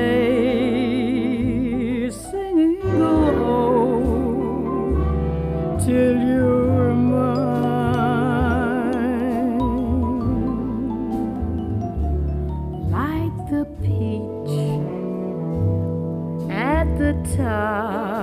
day, singing oh, till you're mine, like the peach at the top